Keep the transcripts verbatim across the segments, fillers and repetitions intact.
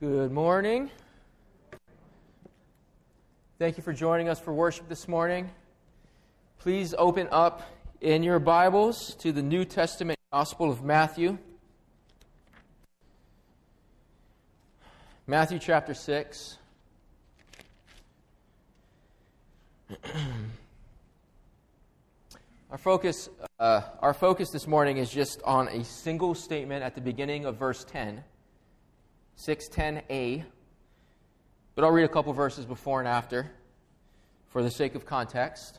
Good morning. Thank you for joining us for worship this morning. Please open up in your Bibles to the New Testament Gospel of Matthew. Matthew chapter six. Our focus, uh, our focus this morning is just on a single statement at the beginning of verse ten. six ten a. But I'll read a couple verses before and after for the sake of context.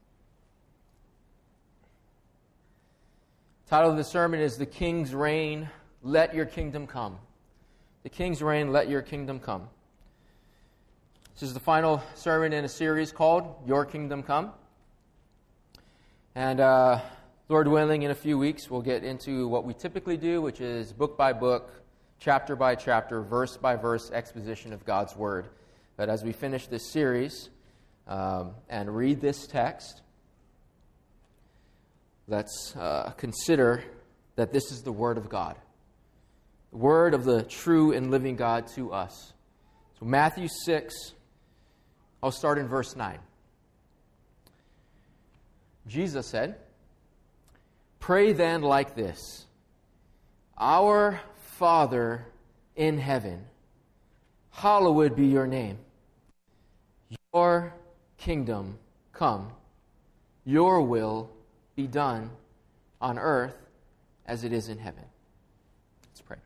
The title of the sermon is The King's Reign, Let Your Kingdom Come. The King's Reign, Let Your Kingdom Come. This is the final sermon in a series called Your Kingdom Come. And uh, Lord willing, in a few weeks, we'll get into what we typically do, which is book by book, chapter by chapter, verse by verse exposition of God's Word. But as we finish this series um, and read this text, let's uh, consider that this is the Word of God, the Word of the true and living God to us. So Matthew six, I'll start in verse nine. Jesus said, "Pray then like this, Our Father in heaven, hallowed be your name. Your kingdom come. Your will be done on earth as it is in heaven." Let's pray.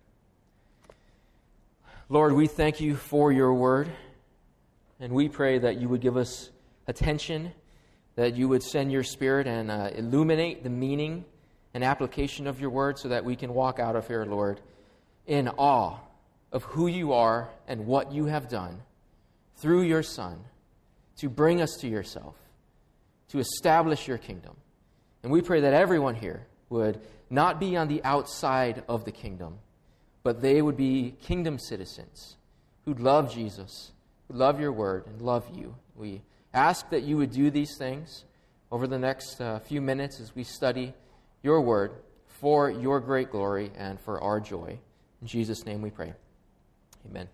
Lord, we thank you for your word, and we pray that you would give us attention, that you would send your Spirit and uh, illuminate the meaning and application of your word so that we can walk out of here, Lord, in awe of who you are and what you have done through your Son to bring us to yourself, to establish your kingdom. And we pray that everyone here would not be on the outside of the kingdom, but they would be kingdom citizens who'd love Jesus, who love your word, and love you. We ask that you would do these things over the next uh, few minutes as we study your word for your great glory and for our joy. In Jesus' name we pray. Amen.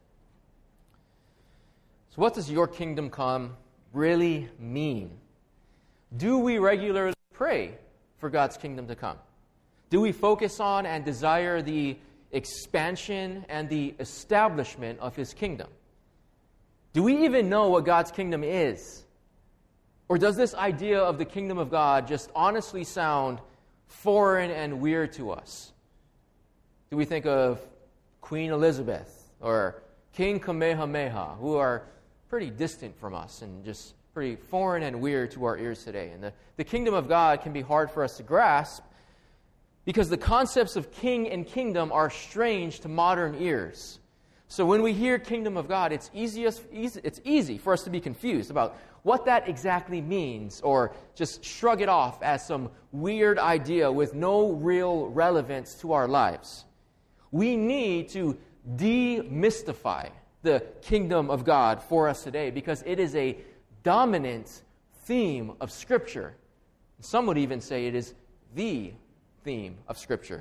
So what does your kingdom come really mean? Do we regularly pray for God's kingdom to come? Do we focus on and desire the expansion and the establishment of His kingdom? Do we even know what God's kingdom is? Or does this idea of the kingdom of God just honestly sound foreign and weird to us? Do we think of Queen Elizabeth or King Kamehameha, who are pretty distant from us and just pretty foreign and weird to our ears today? And the, the kingdom of God can be hard for us to grasp because the concepts of king and kingdom are strange to modern ears. So when we hear kingdom of God, it's easiest, easy, it's easy for us to be confused about what that exactly means, or just shrug it off as some weird idea with no real relevance to our lives. We need to demystify the kingdom of God for us today because it is a dominant theme of Scripture. Some would even say it is the theme of Scripture.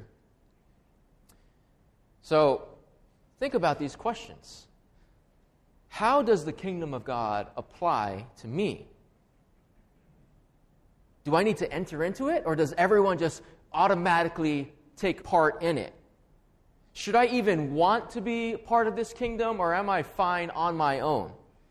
So, think about these questions. How does the kingdom of God apply to me? Do I need to enter into it, or does everyone just automatically take part in it? Should I even want to be part of this kingdom, or am I fine on my own?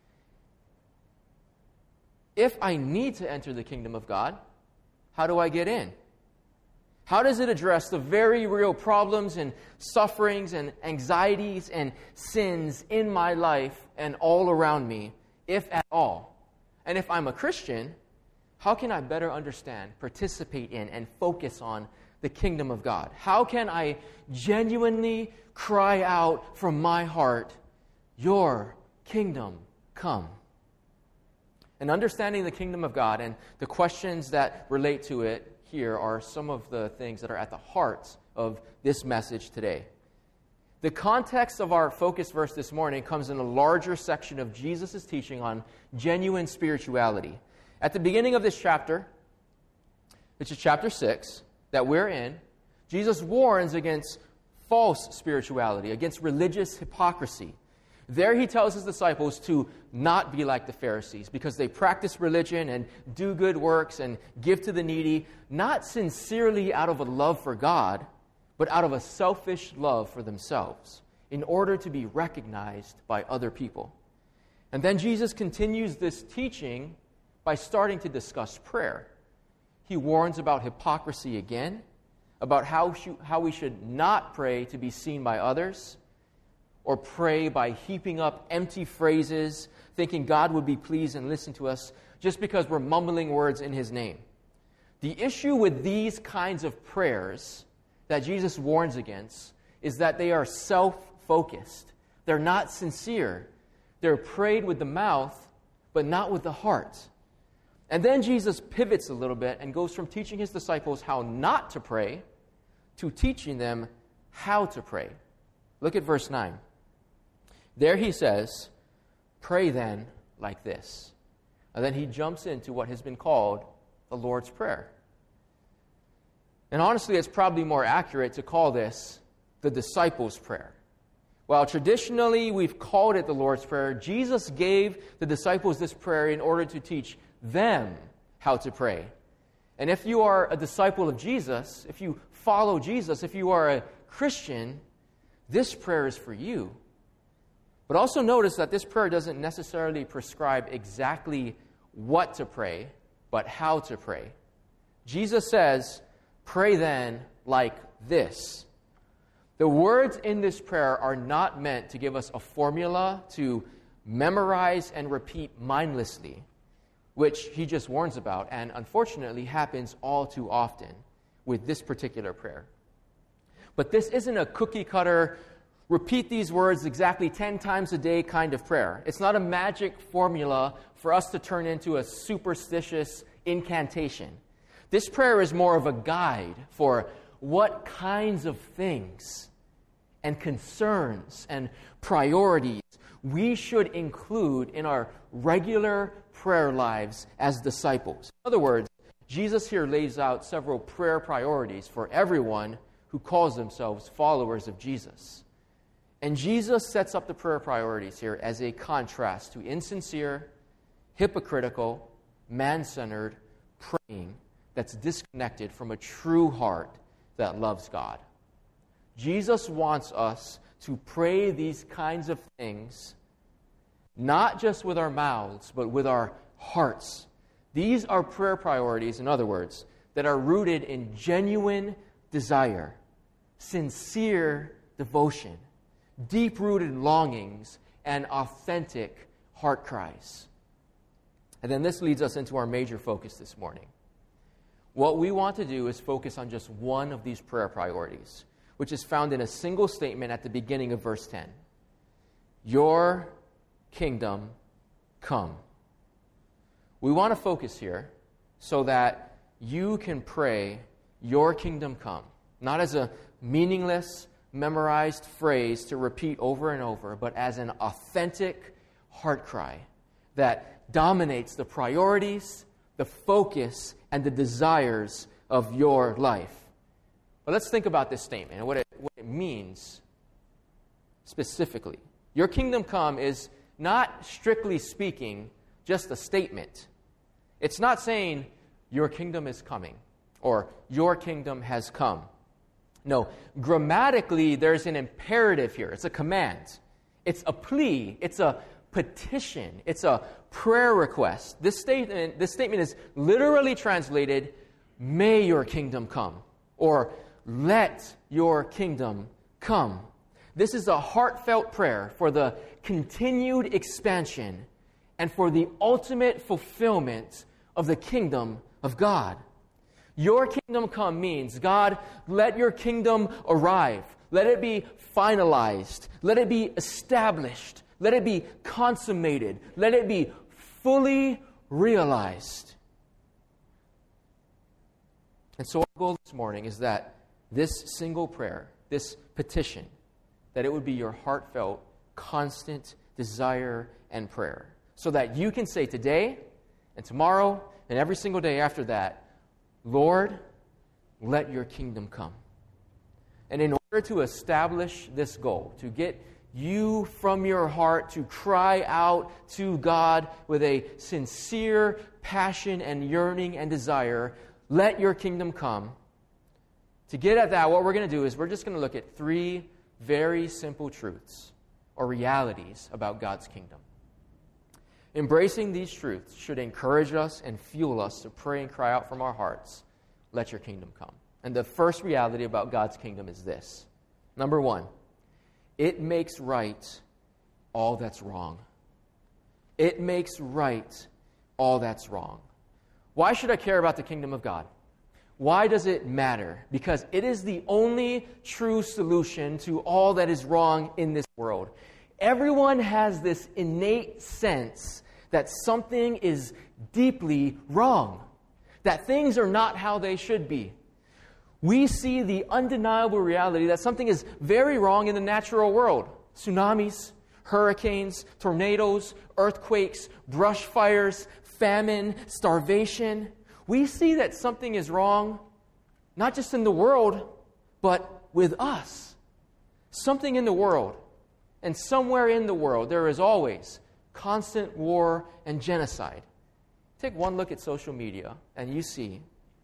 If I need to enter the kingdom of God, how do I get in? How does it address the very real problems and sufferings and anxieties and sins in my life and all around me, if at all? And if I'm a Christian, how can I better understand, participate in, and focus on the kingdom of God? How can I genuinely cry out from my heart, "Your kingdom come"? And understanding the kingdom of God and the questions that relate to it here are some of the things that are at the heart of this message today. The context of our focus verse this morning comes in a larger section of Jesus' teaching on genuine spirituality. At the beginning of this chapter, which is chapter six, that we're in, Jesus warns against false spirituality, against religious hypocrisy. There he tells his disciples to not be like the Pharisees because they practice religion and do good works and give to the needy, not sincerely out of a love for God, but out of a selfish love for themselves, in order to be recognized by other people. And then Jesus continues this teaching by starting to discuss prayer. He warns about hypocrisy again, about how, sh- how we should not pray to be seen by others, or pray by heaping up empty phrases, thinking God would be pleased and listen to us just because we're mumbling words in His name. The issue with these kinds of prayers that Jesus warns against is that they are self-focused. They're not sincere. They're prayed with the mouth, but not with the heart. And then Jesus pivots a little bit and goes from teaching His disciples how not to pray to teaching them how to pray. Look at verse nine. There he says, "Pray then like this." And then he jumps into what has been called the Lord's Prayer. And honestly, it's probably more accurate to call this the disciples' prayer. While traditionally we've called it the Lord's Prayer, Jesus gave the disciples this prayer in order to teach them how to pray. And if you are a disciple of Jesus, if you follow Jesus, if you are a Christian, this prayer is for you. But also notice that this prayer doesn't necessarily prescribe exactly what to pray, but how to pray. Jesus says, "Pray then like this." The words in this prayer are not meant to give us a formula to memorize and repeat mindlessly, which he just warns about, and unfortunately happens all too often with this particular prayer. But this isn't a cookie-cutter, repeat these words exactly ten times a day kind of prayer. It's not a magic formula for us to turn into a superstitious incantation. This prayer is more of a guide for what kinds of things and concerns and priorities we should include in our regular prayer lives as disciples. In other words, Jesus here lays out several prayer priorities for everyone who calls themselves followers of Jesus. And Jesus sets up the prayer priorities here as a contrast to insincere, hypocritical, man-centered praying that's disconnected from a true heart that loves God. Jesus wants us to pray these kinds of things, not just with our mouths, but with our hearts. These are prayer priorities, in other words, that are rooted in genuine desire, sincere devotion, deep-rooted longings, and authentic heart cries. And then this leads us into our major focus this morning. What we want to do is focus on just one of these prayer priorities, which is found in a single statement at the beginning of verse ten. Your kingdom come. We want to focus here so that you can pray, your kingdom come, not as a meaningless, memorized phrase to repeat over and over, but as an authentic heart cry that dominates the priorities, the focus, and the desires of your life. But let's think about this statement and what it, what it means specifically. Your kingdom come is not, strictly speaking, just a statement. It's not saying, your kingdom is coming, or your kingdom has come. No, grammatically, there's an imperative here. It's a command. It's a plea. It's a petition. It's a prayer request. This statement, this statement is literally translated, may your kingdom come, or let your kingdom come. This is a heartfelt prayer for the continued expansion and for the ultimate fulfillment of the kingdom of God. Your kingdom come means, God, let your kingdom arrive. Let it be finalized. Let it be established. Let it be consummated. Let it be fully realized. And so our goal this morning is that this single prayer, this petition, that it would be your heartfelt, constant desire and prayer. So that you can say today and tomorrow and every single day after that, Lord, let your kingdom come. And in order to establish this goal, to get you from your heart to cry out to God with a sincere passion and yearning and desire, let your kingdom come. To get at that, what we're going to do is we're just going to look at three very simple truths or realities about God's kingdom. Embracing these truths should encourage us and fuel us to pray and cry out from our hearts, let your kingdom come. And the first reality about God's kingdom is this. Number one, it makes right all that's wrong. It makes right all that's wrong. Why should I care about the kingdom of God? Why does it matter? Because it is the only true solution to all that is wrong in this world. Everyone has this innate sense that something is deeply wrong, that things are not how they should be. We see the undeniable reality that something is very wrong in the natural world. Tsunamis, hurricanes, tornadoes, earthquakes, brush fires, famine, starvation. We see that something is wrong, not just in the world, but with us. Something in the world, and somewhere in the world, there is always constant war and genocide. Take one look at social media, and you see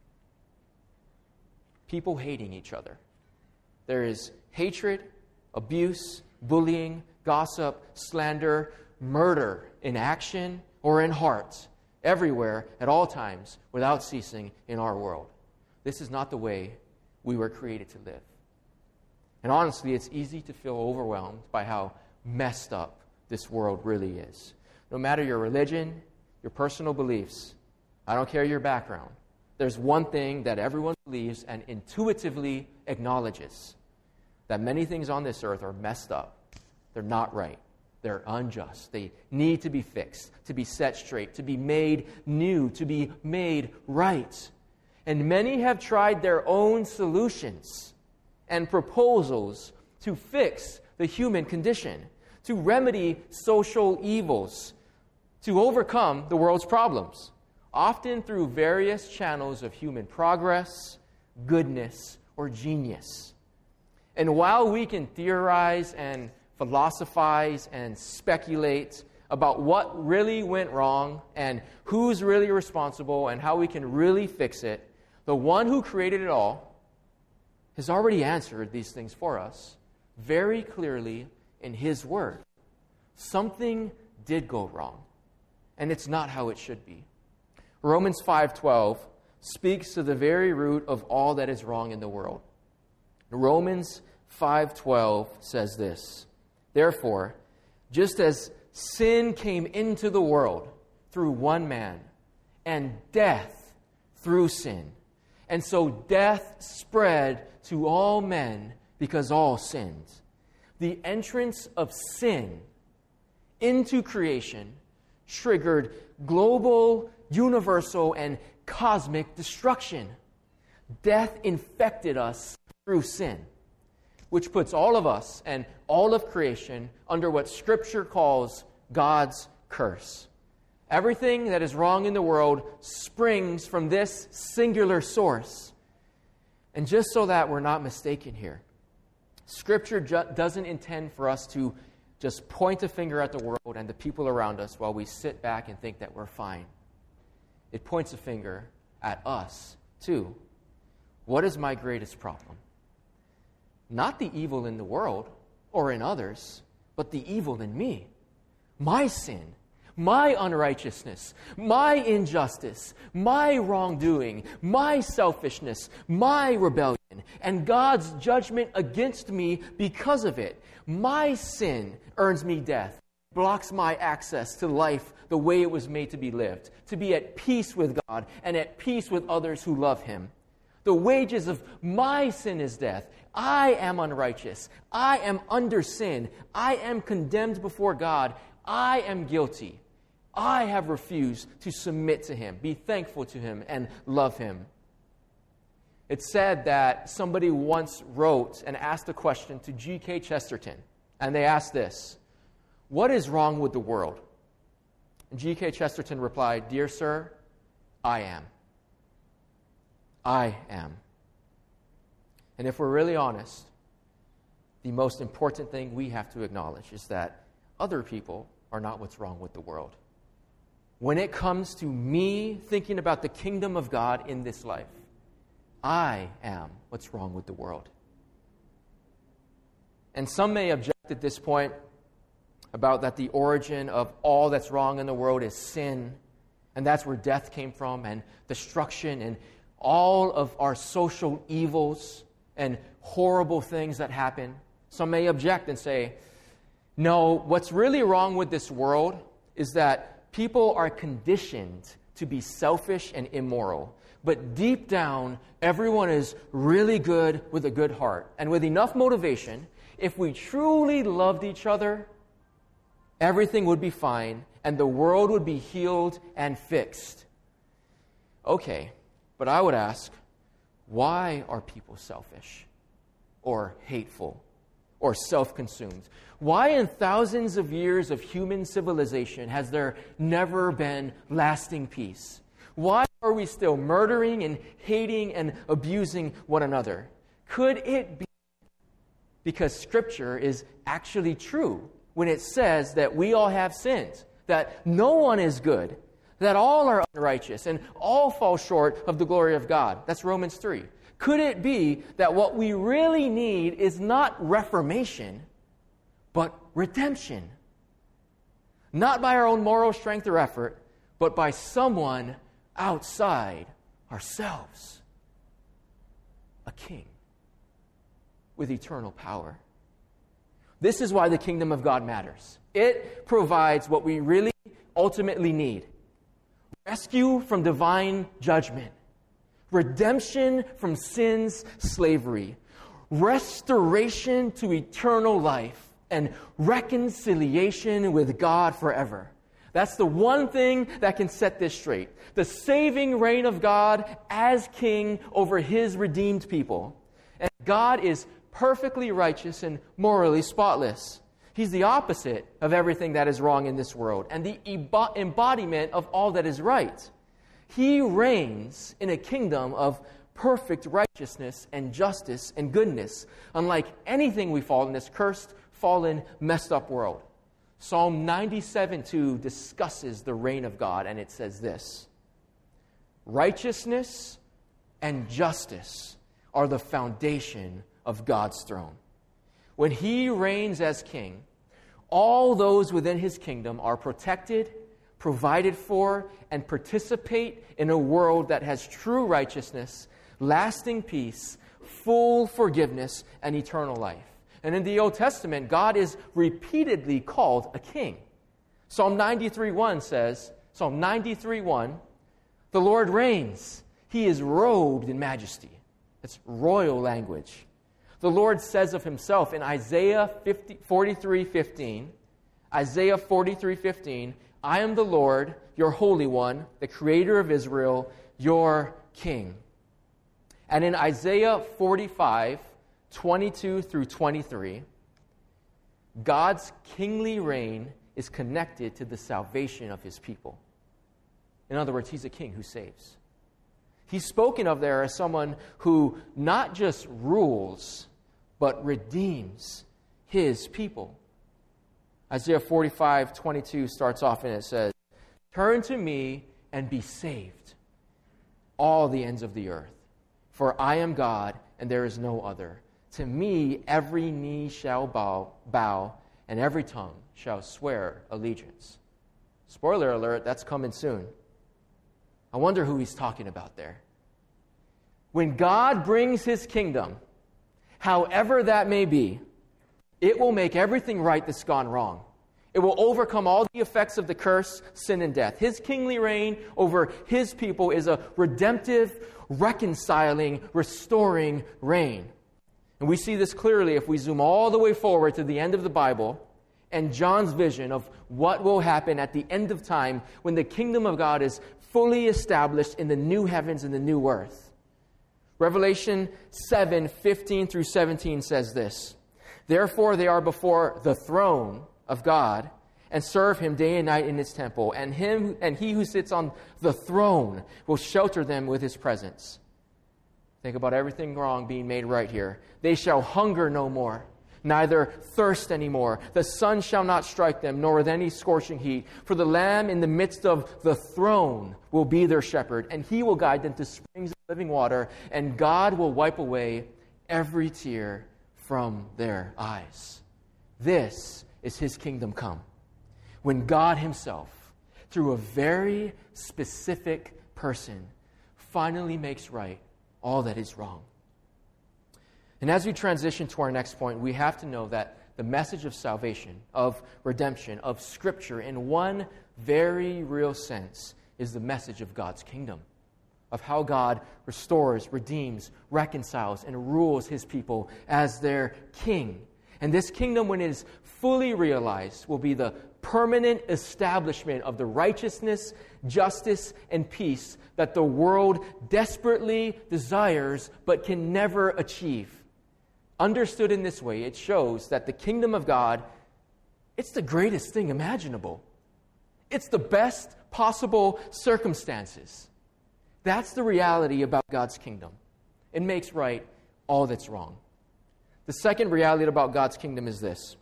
people hating each other. There is hatred, abuse, bullying, gossip, slander, murder in action or in heart, everywhere, at all times, without ceasing in our world. This is not the way we were created to live. And honestly, it's easy to feel overwhelmed by how messed up this world really is. No matter your religion, your personal beliefs, I don't care your background, there's one thing that everyone believes and intuitively acknowledges, that many things on this earth are messed up. They're not right. They're unjust. They need to be fixed, to be set straight, to be made new, to be made right. And many have tried their own solutions and proposals to fix the human condition, to remedy social evils, to overcome the world's problems, often through various channels of human progress, goodness, or genius. And while we can theorize and philosophize and speculate about what really went wrong and who's really responsible and how we can really fix it, the one who created it all has already answered these things for us very clearly in His Word. Something did go wrong, and it's not how it should be. Romans five twelve speaks to the very root of all that is wrong in the world. Romans five twelve says this, "Therefore, just as sin came into the world through one man, and death through sin, and so death spread to all men because all sinned. The entrance of sin into creation triggered global, universal, and cosmic destruction. Death infected us through sin, which puts all of us and all of creation under what Scripture calls God's curse. Everything that is wrong in the world springs from this singular source. And just so that we're not mistaken here, Scripture ju- doesn't intend for us to just point a finger at the world and the people around us while we sit back and think that we're fine. It points a finger at us, too. What is my greatest problem? Not the evil in the world or in others, but the evil in me. My sin, my unrighteousness, my injustice, my wrongdoing, my selfishness, my rebellion, and God's judgment against me because of it. My sin earns me death, blocks my access to life the way it was made to be lived, to be at peace with God and at peace with others who love Him. The wages of my sin is death. I am unrighteous. I am under sin. I am condemned before God. I am guilty. I have refused to submit to Him, be thankful to Him, and love Him. It's said that somebody once wrote and asked a question to G K Chesterton, and they asked this: "What is wrong with the world?" And G K Chesterton replied, "Dear sir, I am. I am." And if we're really honest, the most important thing we have to acknowledge is that other people are not what's wrong with the world. When it comes to me thinking about the kingdom of God in this life, I am what's wrong with the world. And some may object at this point about that the origin of all that's wrong in the world is sin, and that's where death came from, and destruction, and all of our social evils and horrible things that happen. Some may object and say, no, what's really wrong with this world is that people are conditioned to be selfish and immoral. But deep down, everyone is really good with a good heart. And with enough motivation, if we truly loved each other, everything would be fine, and the world would be healed and fixed. Okay, but I would ask, why are people selfish or hateful or self-consumed? Why in thousands of years of human civilization has there never been lasting peace? Why are we still murdering and hating and abusing one another? Could it be because Scripture is actually true when it says that we all have sinned, that no one is good, that all are unrighteous, and all fall short of the glory of God? That's Romans three. Could it be that what we really need is not reformation, but redemption? Not by our own moral strength or effort, but by someone outside ourselves. A king with eternal power. This is why the kingdom of God matters. It provides what we really ultimately need. Rescue from divine judgment. Redemption from sin's slavery. Restoration to eternal life. And reconciliation with God forever. That's the one thing that can set this straight. The saving reign of God as king over his redeemed people. And God is perfectly righteous and morally spotless. He's the opposite of everything that is wrong in this world and the embodiment of all that is right. He reigns in a kingdom of perfect righteousness and justice and goodness, unlike anything we fall in this cursed, fallen, messed up world. Psalm ninety-seven two discusses the reign of God, and it says this: righteousness and justice are the foundation of God's throne. When he reigns as king, all those within his kingdom are protected, provided for, and participate in a world that has true righteousness, lasting peace, full forgiveness, and eternal life. And in the Old Testament, God is repeatedly called a king. Psalm ninety-three one says, Psalm ninety-three one, the Lord reigns. He is robed in majesty. It's royal language. The Lord says of himself in Isaiah forty-three fifteen, Isaiah forty-three fifteen, I am the Lord, your Holy One, the Creator of Israel, your King. And in Isaiah forty-five, twenty-two through twenty-three, God's kingly reign is connected to the salvation of his people. In other words, he's a king who saves. He's spoken of there as someone who not just rules, but redeems his people. Isaiah forty-five twenty-two starts off and it says, turn to me and be saved, all the ends of the earth. For I am God and there is no other. To me every knee shall bow, bow and every tongue shall swear allegiance. Spoiler alert, that's coming soon. I wonder who he's talking about there. When God brings his kingdom, however that may be, it will make everything right that's gone wrong. It will overcome all the effects of the curse, sin, and death. His kingly reign over his people is a redemptive, reconciling, restoring reign. And we see this clearly if we zoom all the way forward to the end of the Bible and John's vision of what will happen at the end of time when the kingdom of God is fully established in the new heavens and the new earth. Revelation seven fifteen through seventeen says this: therefore they are before the throne of God and serve him day and night in his temple, and him and he who sits on the throne will shelter them with his presence. Think about everything wrong being made right here. They shall hunger no more, neither thirst anymore. The sun shall not strike them, nor with any scorching heat. For the Lamb in the midst of the throne will be their shepherd, and he will guide them to springs of living water, and God will wipe away every tear from their eyes. This is his kingdom come, when God himself, through a very specific person, finally makes right all that is wrong. And as we transition to our next point, we have to know that the message of salvation, of redemption, of Scripture, in one very real sense, is the message of God's kingdom, of how God restores, redeems, reconciles, and rules his people as their king. And this kingdom, when it is fully realized, will be the permanent establishment of the righteousness, justice, and peace that the world desperately desires but can never achieve. Understood in this way, it shows that the kingdom of God, it's the greatest thing imaginable. It's the best possible circumstances. That's the reality about God's kingdom. It makes right all that's wrong. The second reality about God's kingdom is this.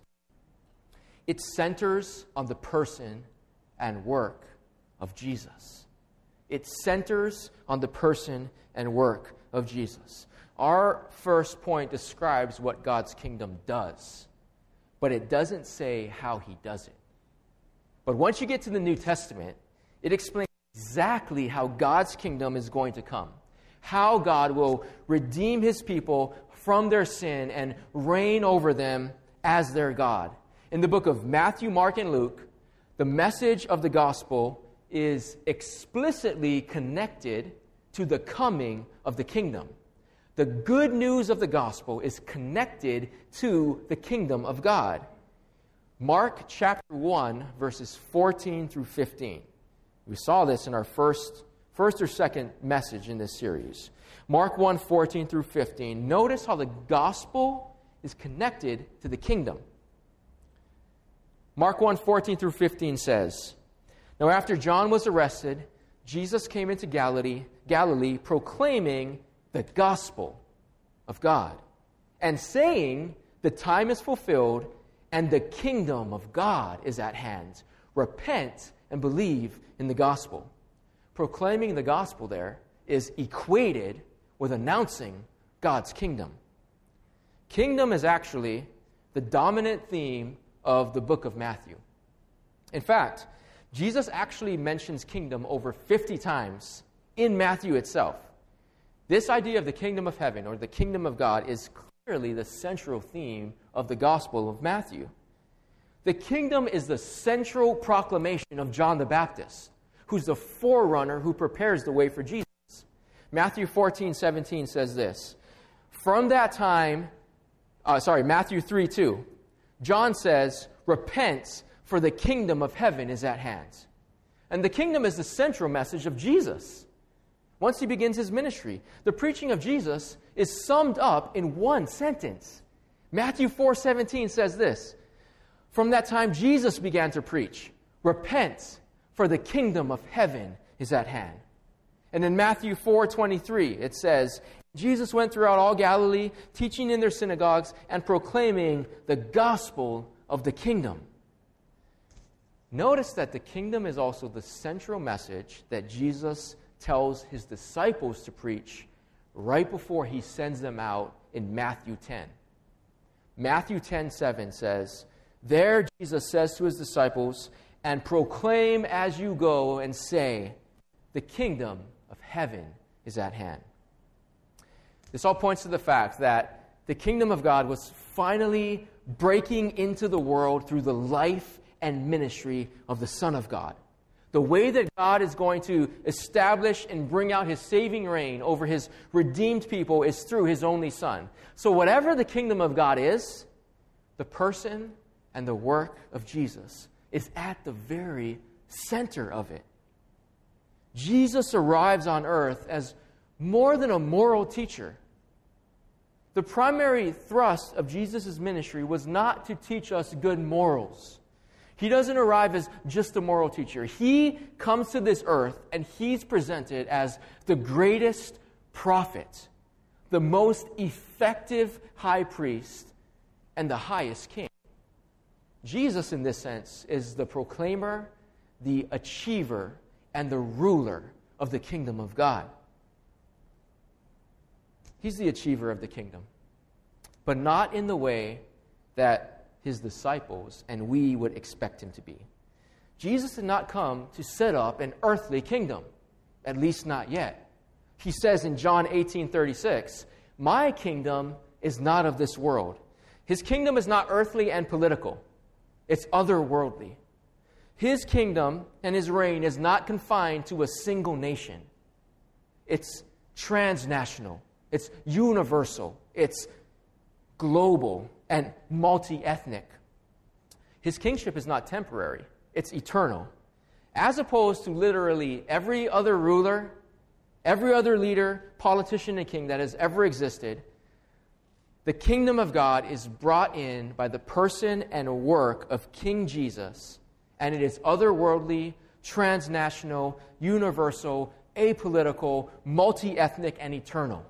It centers on the person and work of Jesus. It centers on the person and work of Jesus. Our first point describes what God's kingdom does, but it doesn't say how he does it. But once you get to the New Testament, it explains exactly how God's kingdom is going to come, how God will redeem his people from their sin and reign over them as their God. In the book of Matthew, Mark, and Luke, the message of the gospel is explicitly connected to the coming of the kingdom. The good news of the gospel is connected to the kingdom of God. Mark chapter one, verses fourteen through fifteen. We saw this in our first, first or second message in this series. Mark one, fourteen through fifteen. Notice how the gospel is connected to the kingdom. Mark one, fourteen through fifteen says, "Now after John was arrested, Jesus came into Galilee, Galilee proclaiming the gospel of God, and saying, the time is fulfilled, and the kingdom of God is at hand. Repent and believe in the gospel." Proclaiming the gospel there is equated with announcing God's kingdom. Kingdom is actually the dominant theme of the book of Matthew. In fact, Jesus actually mentions kingdom over fifty times in Matthew itself. This idea of the kingdom of heaven or the kingdom of God is clearly the central theme of the Gospel of Matthew. The kingdom is the central proclamation of John the Baptist, who's the forerunner who prepares the way for Jesus. Matthew fourteen seventeen says this, From that time, uh, sorry, Matthew three two, John says, "Repent, for the kingdom of heaven is at hand." And the kingdom is the central message of Jesus. Once he begins his ministry, the preaching of Jesus is summed up in one sentence. Matthew four seventeen says this, "From that time Jesus began to preach, 'Repent, for the kingdom of heaven is at hand.'" And in Matthew four twenty-three, it says, "Jesus went throughout all Galilee, teaching in their synagogues and proclaiming the gospel of the kingdom." Notice that the kingdom is also the central message that Jesus tells his disciples to preach right before he sends them out in Matthew ten. Matthew ten seven says, "There Jesus says to his disciples, 'And proclaim as you go and say, the kingdom of heaven is at hand.'" This all points to the fact that the kingdom of God was finally breaking into the world through the life and ministry of the Son of God. The way that God is going to establish and bring out his saving reign over his redeemed people is through his only Son. So whatever the kingdom of God is, the person and the work of Jesus is at the very center of it. Jesus arrives on earth as more than a moral teacher. The primary thrust of Jesus' ministry was not to teach us good morals. He doesn't arrive as just a moral teacher. He comes to this earth and he's presented as the greatest prophet, the most effective high priest, and the highest king. Jesus, in this sense, is the proclaimer, the achiever, and the ruler of the kingdom of God. He's the achiever of the kingdom, but not in the way that his disciples and we would expect him to be. Jesus did not come to set up an earthly kingdom, at least not yet. He says in John eighteen thirty-six, "My kingdom is not of this world." His kingdom is not earthly and political. It's otherworldly. His kingdom and his reign is not confined to a single nation. It's transnational. It's universal. It's global and multi-ethnic. His kingship is not temporary. It's eternal. As opposed to literally every other ruler, every other leader, politician, and king that has ever existed, the kingdom of God is brought in by the person and work of King Jesus, and it is otherworldly, transnational, universal, apolitical, multi-ethnic, and eternal.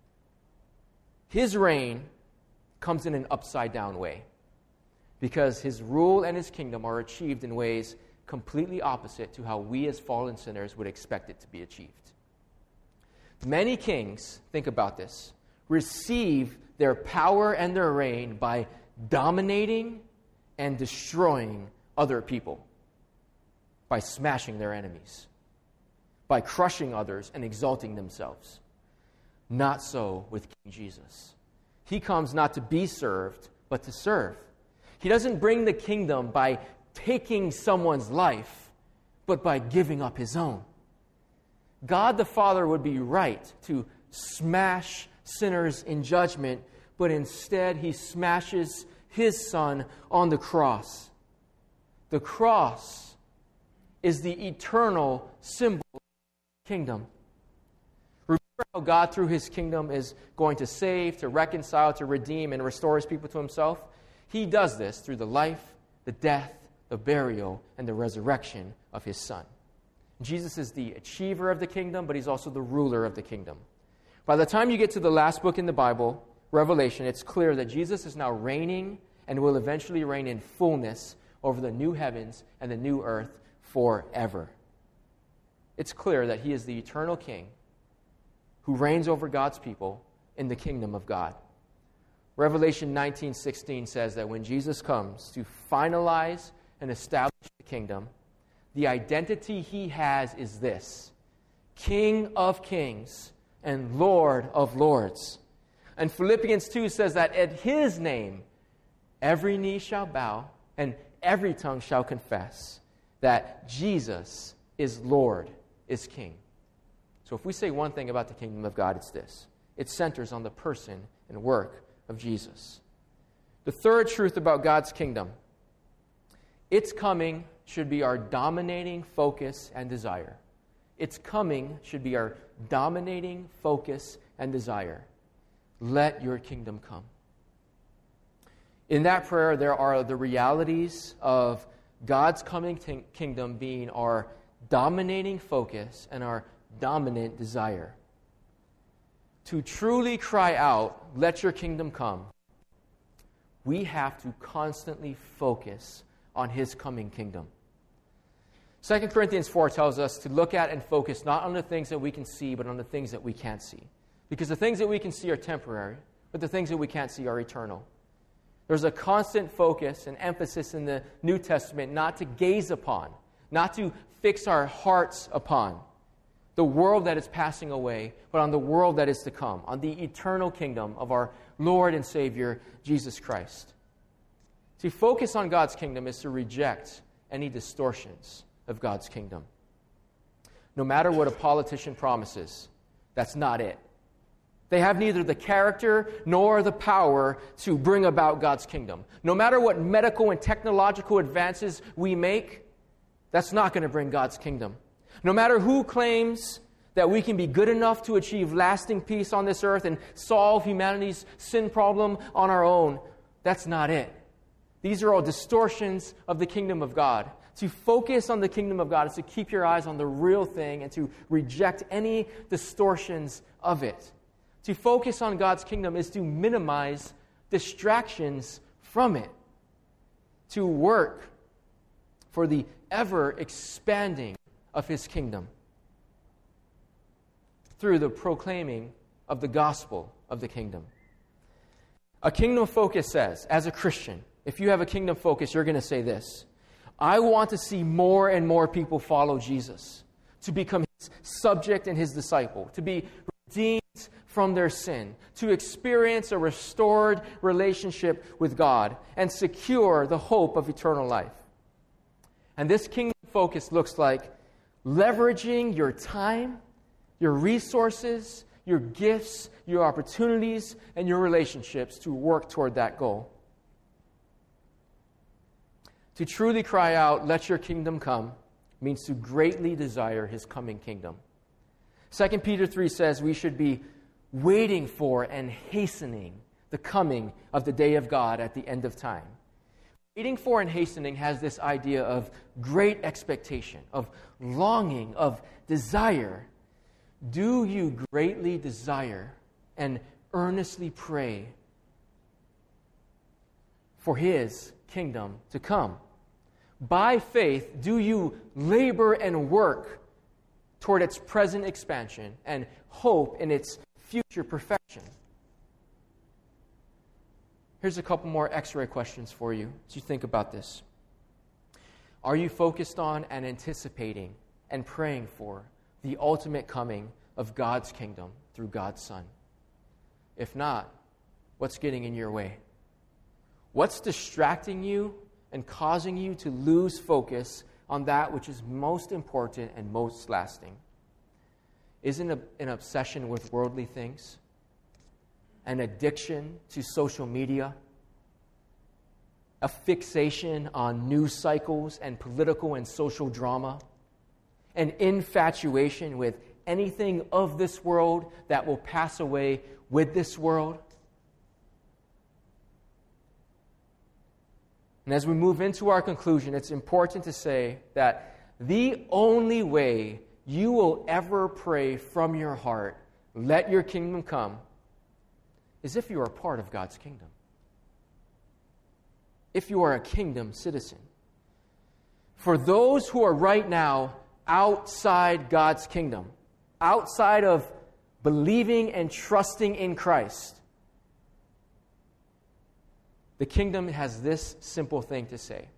His reign comes in an upside-down way because his rule and his kingdom are achieved in ways completely opposite to how we as fallen sinners would expect it to be achieved. Many kings, think about this, receive their power and their reign by dominating and destroying other people, by smashing their enemies, by crushing others and exalting themselves. Not so with King Jesus. He comes not to be served, but to serve. He doesn't bring the kingdom by taking someone's life, but by giving up his own. God the Father would be right to smash sinners in judgment, but instead he smashes his Son on the cross. The cross is the eternal symbol of the kingdom. Remember how God, through his kingdom, is going to save, to reconcile, to redeem, and restore his people to himself? He does this through the life, the death, the burial, and the resurrection of his Son. Jesus is the achiever of the kingdom, but he's also the ruler of the kingdom. By the time you get to the last book in the Bible, Revelation, it's clear that Jesus is now reigning and will eventually reign in fullness over the new heavens and the new earth forever. It's clear that he is the eternal king who reigns over God's people in the kingdom of God. Revelation nineteen sixteen says that when Jesus comes to finalize and establish the kingdom, the identity he has is this: King of kings and Lord of lords. And Philippians two says that at his name, every knee shall bow and every tongue shall confess that Jesus is Lord, is King. So if we say one thing about the kingdom of God, it's this: it centers on the person and work of Jesus. The third truth about God's kingdom: its coming should be our dominating focus and desire. Its coming should be our dominating focus and desire. Let your kingdom come. In that prayer, there are the realities of God's coming t- kingdom being our dominating focus and our dominant desire. To truly cry out, let your kingdom come, we have to constantly focus on his coming kingdom. Second Corinthians four tells us to look at and focus not on the things that we can see, but on the things that we can't see. Because the things that we can see are temporary, but the things that we can't see are eternal. There's a constant focus and emphasis in the New Testament not to gaze upon, not to fix our hearts upon the world that is passing away, but on the world that is to come, on the eternal kingdom of our Lord and Savior, Jesus Christ. To focus on God's kingdom is to reject any distortions of God's kingdom. No matter what a politician promises, that's not it. They have neither the character nor the power to bring about God's kingdom. No matter what medical and technological advances we make, that's not going to bring God's kingdom. No matter who claims that we can be good enough to achieve lasting peace on this earth and solve humanity's sin problem on our own, that's not it. These are all distortions of the kingdom of God. To focus on the kingdom of God is to keep your eyes on the real thing and to reject any distortions of it. To focus on God's kingdom is to minimize distractions from it to work for the ever-expanding of His kingdom through the proclaiming of the gospel of the kingdom. A kingdom focus says, as a Christian, if you have a kingdom focus, you're going to say this: I want to see more and more people follow Jesus, to become His subject and His disciple, to be redeemed from their sin, to experience a restored relationship with God, and secure the hope of eternal life. And this kingdom focus looks like leveraging your time, your resources, your gifts, your opportunities, and your relationships to work toward that goal. To truly cry out, "Let your kingdom come," means to greatly desire His coming kingdom. Second Peter three says we should be waiting for and hastening the coming of the day of God at the end of time. Waiting for and hastening has this idea of great expectation, of longing, of desire. Do you greatly desire and earnestly pray for His kingdom to come? By faith, do you labor and work toward its present expansion and hope in its future perfection? Here's a couple more X-ray questions for you as you think about this. Are you focused on and anticipating and praying for the ultimate coming of God's kingdom through God's Son? If not, what's getting in your way? What's distracting you and causing you to lose focus on that which is most important and most lasting? Isn't it an obsession with worldly things? An addiction to social media? A fixation on news cycles and political and social drama? An infatuation with anything of this world that will pass away with this world? And as we move into our conclusion, it's important to say that the only way you will ever pray from your heart, "Let your kingdom come," is if you are part of God's kingdom. If you are a kingdom citizen. For those who are right now outside God's kingdom, outside of believing and trusting in Christ, the kingdom has this simple thing to say.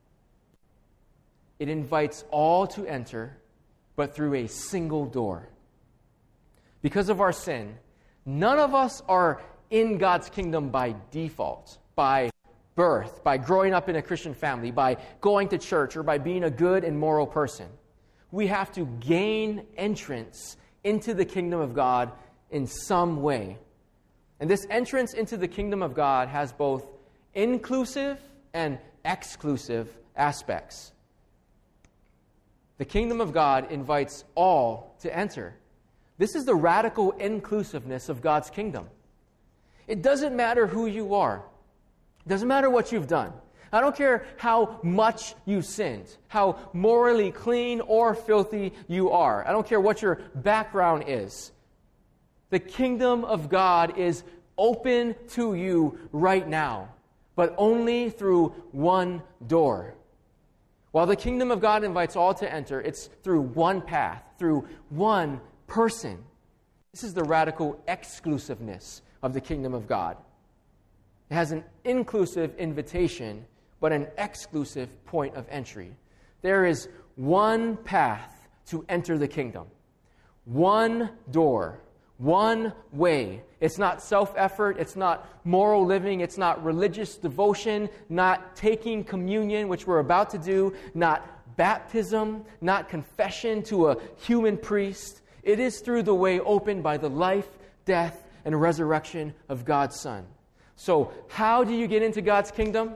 It invites all to enter, but through a single door. Because of our sin, none of us are in God's kingdom by default, by birth, by growing up in a Christian family, by going to church, or by being a good and moral person. We have to gain entrance into the kingdom of God in some way. And this entrance into the kingdom of God has both inclusive and exclusive aspects. The kingdom of God invites all to enter. This is the radical inclusiveness of God's kingdom. It doesn't matter who you are. It doesn't matter what you've done. I don't care how much you've sinned, how morally clean or filthy you are. I don't care what your background is. The kingdom of God is open to you right now, but only through one door. While the kingdom of God invites all to enter, it's through one path, through one person. This is the radical exclusiveness of the kingdom of God. It has an inclusive invitation, but an exclusive point of entry. There is one path to enter the kingdom, one door, one way. It's not self-effort, it's not moral living, it's not religious devotion, not taking communion, which we're about to do, not baptism, not confession to a human priest. It is through the way opened by the life, death, and resurrection of God's Son. So, how do you get into God's kingdom?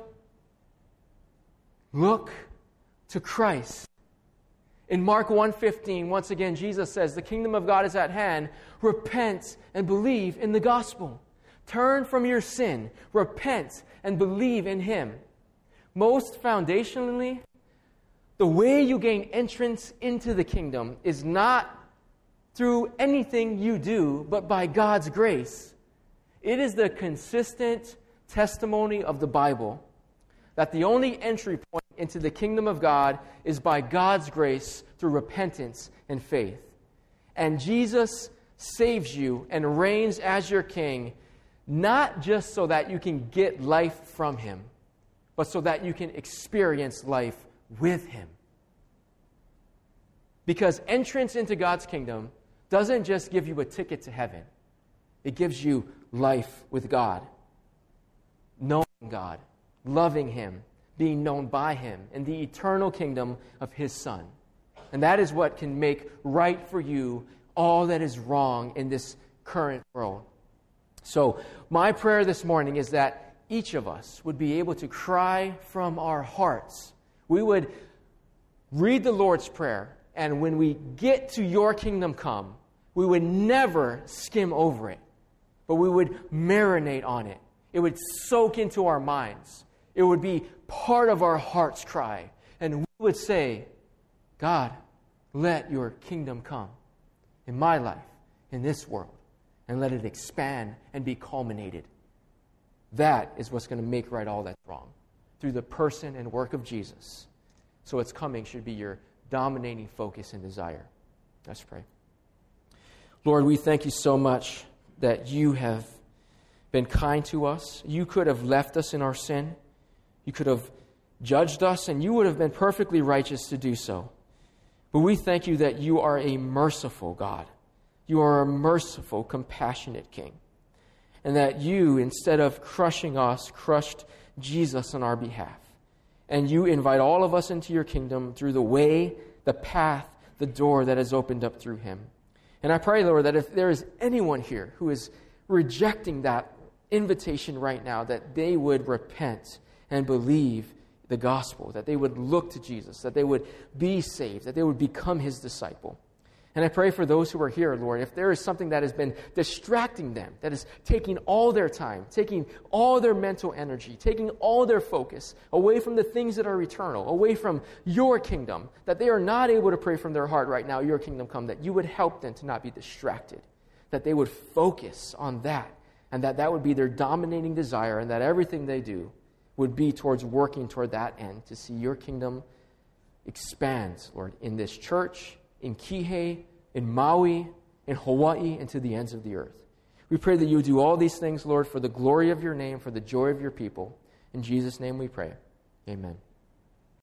Look to Christ. In Mark one fifteen, once again, Jesus says, "The kingdom of God is at hand. Repent and believe in the gospel. Turn from your sin. Repent and believe in Him." Most foundationally, the way you gain entrance into the kingdom is not through anything you do, but by God's grace. It is the consistent, testimony of the Bible that the only entry point into the kingdom of God is by God's grace through repentance and faith. And Jesus saves you and reigns as your king, not just so that you can get life from him, but so that you can experience life with him. Because entrance into God's kingdom doesn't just give you a ticket to heaven. It gives you life with God, knowing God, loving him, being known by him, in the eternal kingdom of his Son. And that is what can make right for you all that is wrong in this current world. So my prayer this morning is that each of us would be able to cry from our hearts. We would read the Lord's Prayer, and when we get to your kingdom come, we would never skim over it, but we would marinate on it. It would soak into our minds. It would be part of our heart's cry. And we would say, God, let your kingdom come in my life, in this world, and let it expand and be culminated. That is what's going to make right all that's wrong, through the person and work of Jesus. So its coming should be your dominating focus and desire. Let's pray. Lord, we thank you so much that you have been kind to us. You could have left us in our sin. You could have judged us, and you would have been perfectly righteous to do so. But we thank you that you are a merciful God. You are a merciful, compassionate King. And that you, instead of crushing us, crushed Jesus on our behalf. And you invite all of us into your kingdom through the way, the path, the door that has opened up through him. And I pray, Lord, that if there is anyone here who is rejecting that invitation right now, that they would repent and believe the gospel, that they would look to Jesus, that they would be saved, that they would become his disciple. And I pray for those who are here, Lord, if there is something that has been distracting them, that is taking all their time, taking all their mental energy, taking all their focus away from the things that are eternal, away from your kingdom, that they are not able to pray from their heart right now, your kingdom come, that you would help them to not be distracted, that they would focus on that, and that that would be their dominating desire, and that everything they do would be towards working toward that end, to see your kingdom expand, Lord, in this church, in Kihei, in Maui, in Hawaii, and to the ends of the earth. We pray that you would do all these things, Lord, for the glory of your name, for the joy of your people. In Jesus' name we pray. Amen.